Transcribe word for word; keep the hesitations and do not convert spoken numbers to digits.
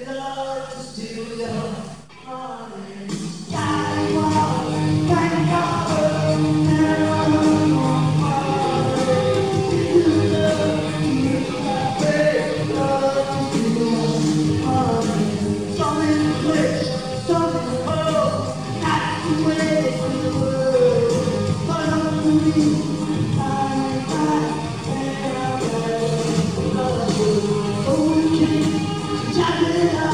love to steal your heart. I want my cover and I'm on fire. You love me, I pray, love to steal your heart. Something glitch, something hollow, that's the way it's the world. But I'm me, I, I, and I, I love you. Okay.